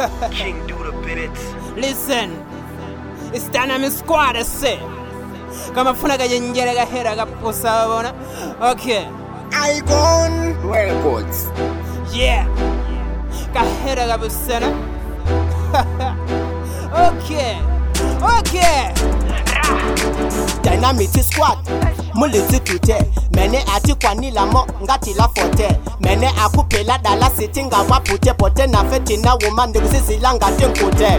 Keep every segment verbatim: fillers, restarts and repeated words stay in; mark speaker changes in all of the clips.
Speaker 1: King do the bit.
Speaker 2: Listen, it's Dynamic Squad, that's it. Kama funa kajenjere kahera kapusa bona. Okay.
Speaker 3: Icon Records.
Speaker 2: Yeah. Kahera kapusana. Okay. Okay.
Speaker 3: Dynamic Squad. Muliti tute. Mene ati kwa nila mo ngati la forte. Mene akupela dala sitinga wapute pote na feti na woman ndikuzizi langa tenkote.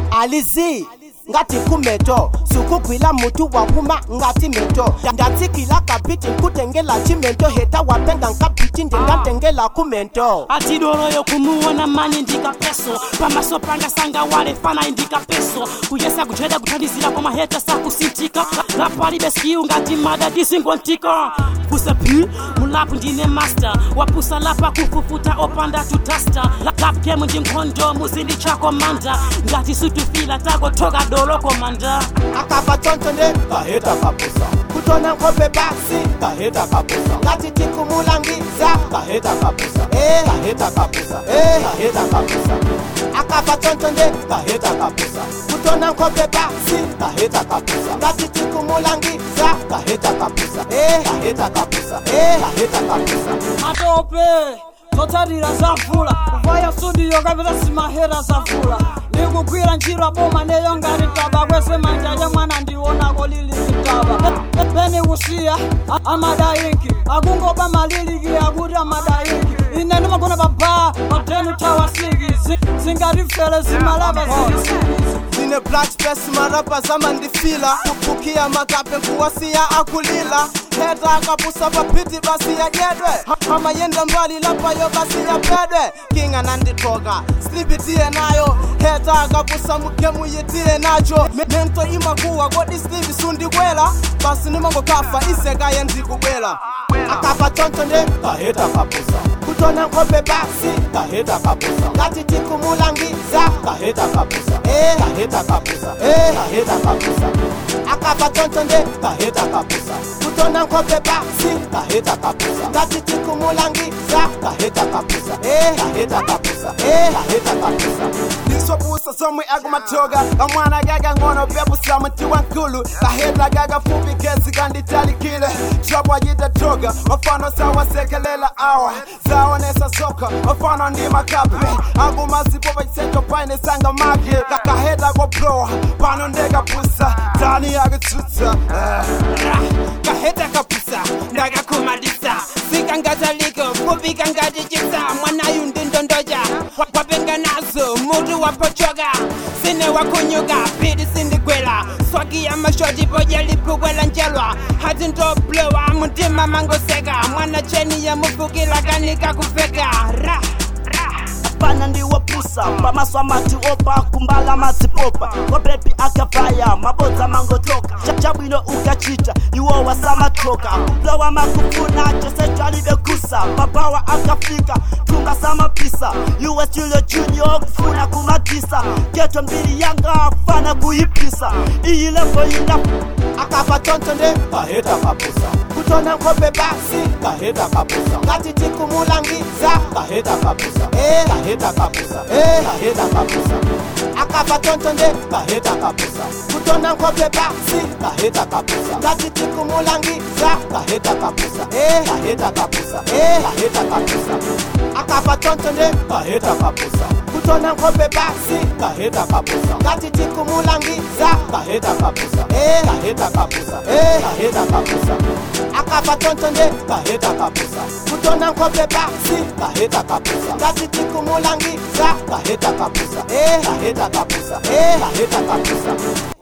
Speaker 3: Alizi ngati kumeto sukukwila mutu wa wuma ngati meto ndati kila kapiti kutengela chimento heta wapenda nkapiti ndengatengela kumento
Speaker 4: ati doro yo kumuona mani ndika peso pamaso panga sanga wale fana indika peso kuyesa kucheda kutandizira kwa maheta sa kusintika lapali beskiu ngati mada disingontika pusa pi mulapu ndine master wapusa lapa kufufuta opanda tutasta lap game ndinkondo muzindi chako manda ngati sutufila tago toga dolo komanda
Speaker 3: akapa tontone kaheta kapusa kutona kope basi kaheta kapusa ngati tikumulangiza kaheta kapusa eh kaheta kapusa eh kaheta kapusa akapa tontone kaheta kapusa kutona kope basi kaheta kapusa ngati tikumulangiza kaheta kapusa eh kaheta kapusa eh kaheta kapusa
Speaker 5: atope totarira zavula vaya studio kabisa simahera zavula nikukwira njira boma neyo ngari taba kwese manja ya mwana ndiona kolili kitaba bene kusia amadayinki akungoba malili ki akuti amadayinki ine ndimakona baba batenu tawasiki zingarifele zimalava zisi
Speaker 3: Zine black space marapa zama ndifila kupukia makape kuwasia akulila heta akapusa papiti basi ya gedwe hama yenda mbali lapa yo basi ya pedwe kinga nanditoga slipitie nayo heta akapusa mukemu yitie nacho mento imakuwa godi slipi sundi kwela basi nimango kafa isega yendi kubwela akapa tontone kaheta kapusa kutona kope basi kaheta kapusa ngati tikumulangiza kaheta kapusa eh kaheta kapusa eh kaheta kapusa akapa tontone kaheta kapusa kutona kope basi kaheta kapusa ngati tikumulangiza kaheta kapusa eh kaheta kapusa eh kaheta kapusa disopusa somwe agumatoga amwana gaga ngono bebusa muti wankulu kaheta gaga fupi kesi kandi talikile chapwa yita toga mafano sawa sekelela awa zaonesa soka mafano ndi makape agumasipopa chisecho paine sanga magi kaheta go pro pano ndega pusa tani agitutsa
Speaker 2: Kaheta kapusa ndaga kumalisa sikangazaliko kubika ngati chipsa mwana yundi ndondoja wapenga nazo mutu wapochoga sine wakunyuga pidi sindikwela swagi ya mashoti poja lipukwela njelwa hati ndoblowa mutima mangoseka mwana cheni ya mufukila kanika kufeka ra
Speaker 4: pana ndi wapusa pamaswa mati opa kumbala mazipopa kopepi akafaya mabodza mangotoka chabwino ukachita iwo wasamatoka kublowa makufuna chose chalibe kusa babawa akafika tunga samapisa iwe chilo junior kufuna kumatisa keto mbili yanga fana kuipisa iyi levo ina
Speaker 3: akapa tontone kaheta kapusa kutona kope basi kaheta kapusa ngati tikumulangiza kaheta kapusa eh kaheta kapusa eh kaheta kapusa akapa tontone kaheta kapusa kutona kope basi kaheta kapusa ngati tikumulangiza kaheta kapusa eh kaheta kapusa eh kaheta kapusa akapa tontone kaheta kapusa kutona kope basi kaheta kapusa ngati tikumulangiza kaheta kapusa eh kaheta kapusa eh kaheta kapusa akapa tontone kaheta kapusa kutona kope basi kaheta kapusa ngati tikumulangiza kaheta kapusa eh kaheta kapusa eh kaheta kapusa